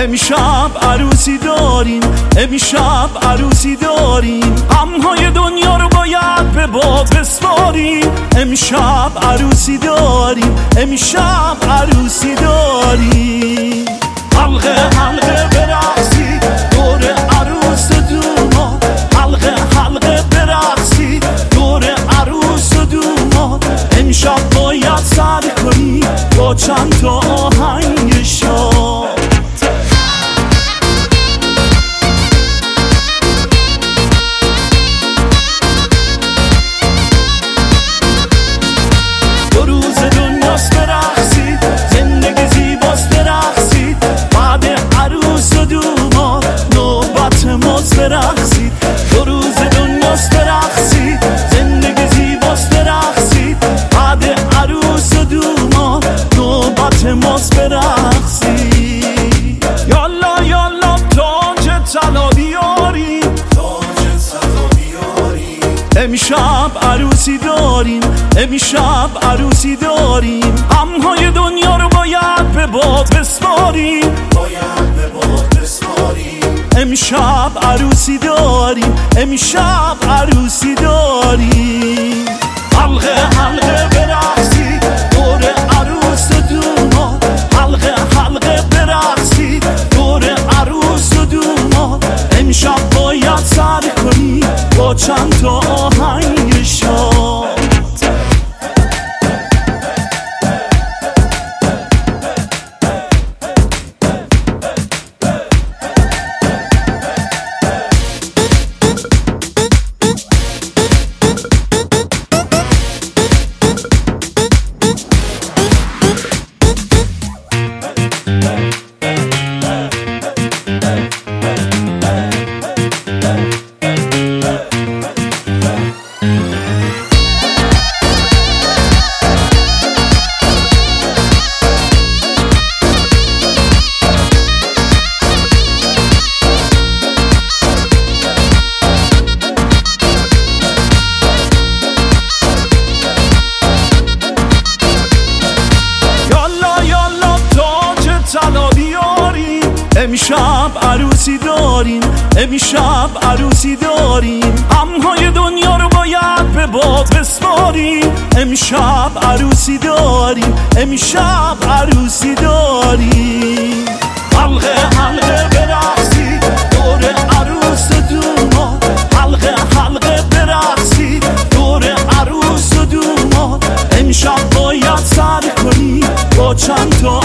امشب عروسی داریم، امشب عروسی داریم، غمهای دنیا رو باید به باد بسپاریم. امشب عروسی داریم، امشب عروسی داریم. حلقه حلقه برقصی دور عروس و دوماد، حلقه حلقه برقصی دور عروس و دوماد. امشب باید سر کنی با چند تا آهنگ شاد. دو روز دنیاست برقصید، زندگی زیباست برقصید، بعد عروس و دوماد نوبت ماست برقصید. دو روز دنیاست برقصید، زندگی زیباست برقصید، بعد عروس و دوماد نوبت ماست برقصید. یالا یالا تاج طلا بیاریم، امشب عروسی داریم، امشب عروسی داریم، غمهای دنیا رو باید به باد بسپاریم، امشب عروسی داریم، امشب عروسی داریم. حلقه حلقه برقصی دور عروس و دوماد، حلقه حلقه برقصی دور عروس و دوماد. امشب باید سر کنی با چند تا آهنگ شاد. امشب عروسی داریم، امشب عروسی داریم، غمهای دنیا رو باید به باد بسپاریم. امشب عروسی داریم، امشب عروسی داریم. حلقه حلقه برقصی دور عروس و دوماد، حلقه حلقه برقصی دور عروس و دوماد. امشب باید سر کنی با چند تا